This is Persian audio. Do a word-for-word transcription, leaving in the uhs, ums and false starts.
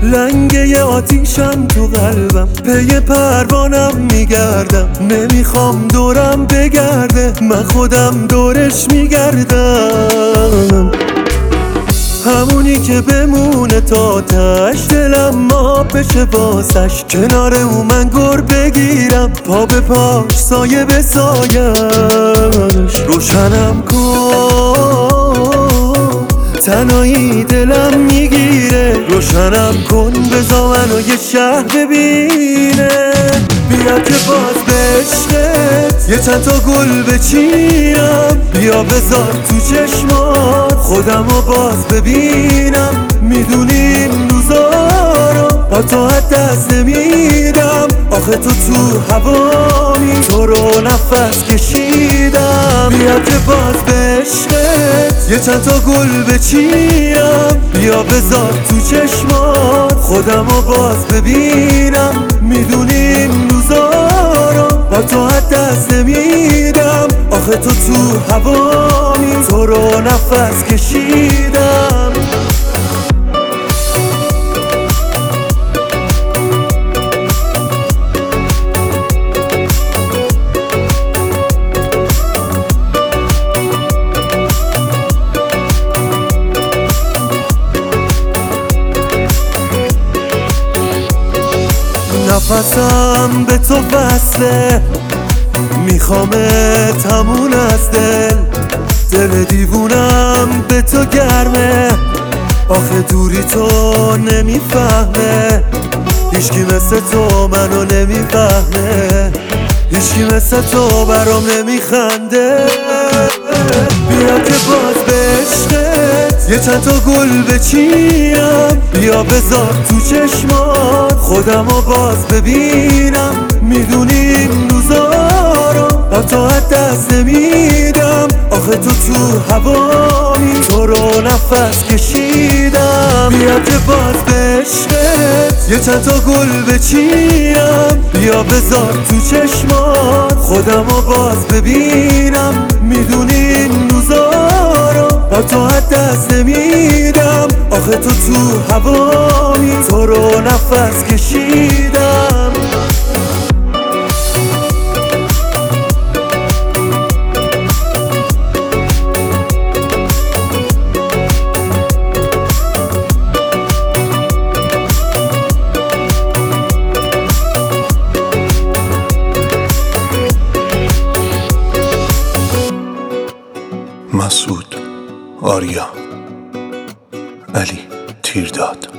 لنگه آتیشم تو قلبم، پی پروانم میگردم، نمیخوام دورم بگرده، من خودم دورش میگردم. همونی که بمونه تا تش، دلم ما بشه واسش، کنار او من گر بگیرم، پا به پاش سایه به سایش. روشنم کن تنهایی دلم میگیره، روشنم کن بذار منو یه شهر ببینه. بیا که باز به عشقت یه چند تا گل بچینم، بیا بذار تو چشمات خودمو باز ببینم. میدونی این روزا رو با تو از دست نمیدم، آخه تو تو هوامی، تو رو نفس کشیدم. بیا که باز به عشقت یه چند تا گل بچینم، بیا بذار تو چشمات خودمو باز ببینم. میدونی این روزا رو با تو از دست نمیدم، آخه تو تو هوامی، تو رو نفس کشیدم. نفسم به تو وصله، میخوامت همون از دل، دل دیوونم به تو گرمه، آخه دوری تو نمیفهمه، هیچکی مثل تو منو نمیفهمه، هیچکی مثل تو برام نمیخنده. بیا که باز به عشقت یه چند تا گل بچینم، بیا بذار تو چشمات خودمو باز ببینم. میدونی این روزا رو با تو از دست نمیدم، آخه تو تو هوامی، تو رو نفس کشیدم. بیا که باز به عشقت یه چند تا گل بچینم، بیا بذار تو چشمات خودمو باز ببینم. میدونی این روزا رو با تو از دست نمیدم، آخه تو تو هوامی، تو رو نفس کشیدم. مسعود آریا، علی تیرداد.